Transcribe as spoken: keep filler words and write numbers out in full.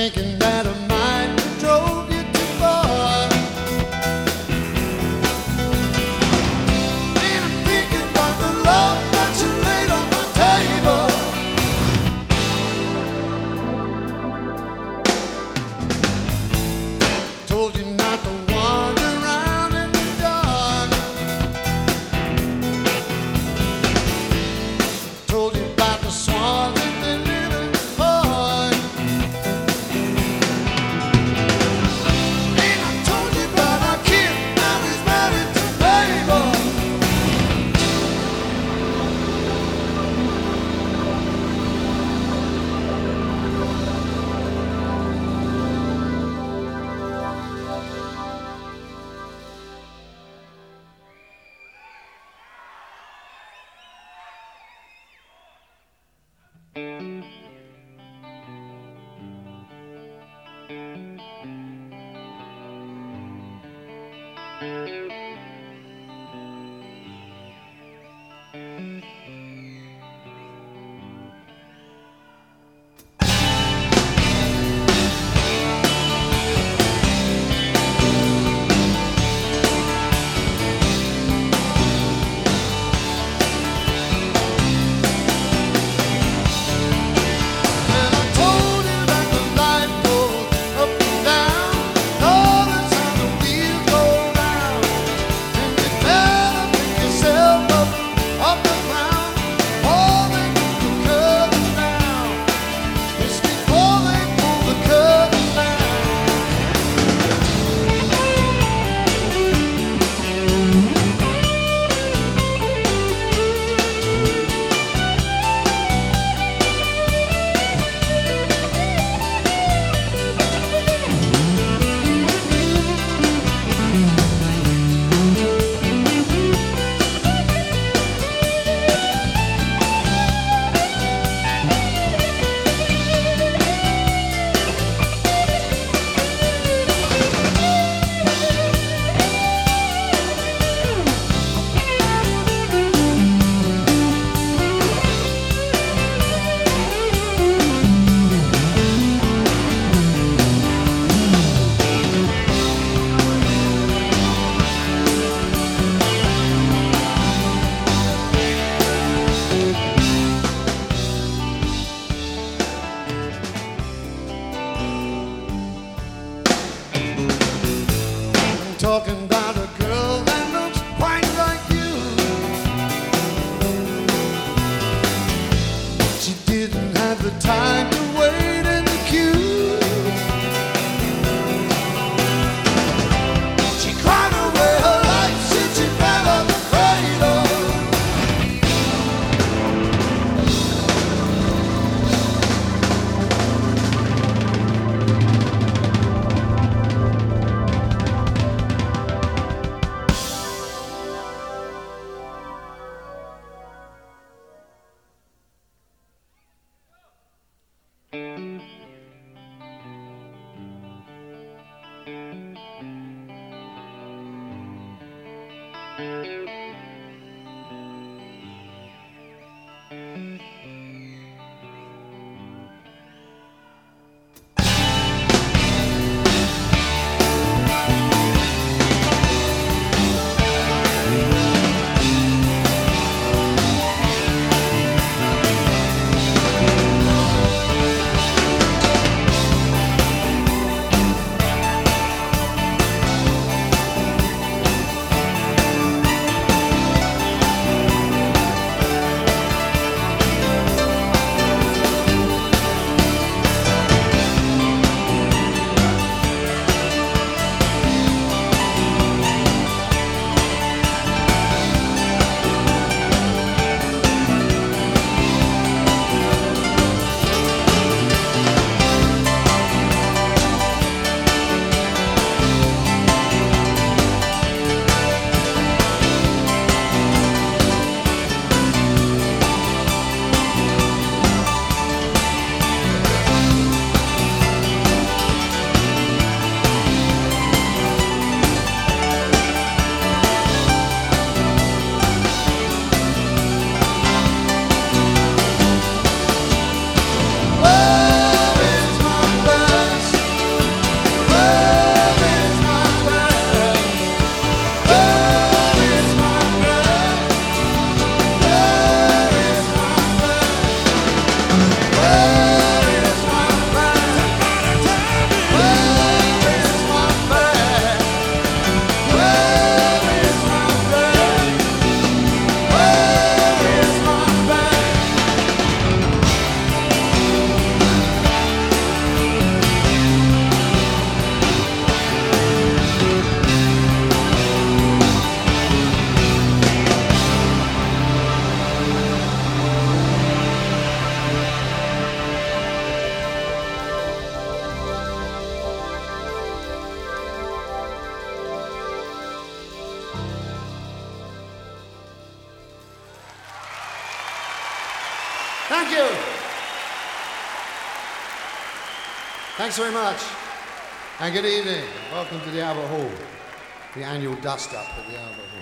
thinking that I might drove you too far. And I'm thinking about the love that you laid on my table. Told you not to wander around in the dark. Told you about the swans that they live in the park. And I told you about our kid, now he's married to Mabel. And I told you that the life goes up and down, all the time the wheels go round. And you better pick yourself up off the ground before they pull the curtain down. It's before they pull the curtain down. I'm talking about a girl that looks quite like you. She didn't have the time to wait in the queue. She cried away her life since she fell off the cradle. Thank you. Thanks very much. And good evening. Welcome to the Albert Hall, the annual dust-up at the Albert Hall.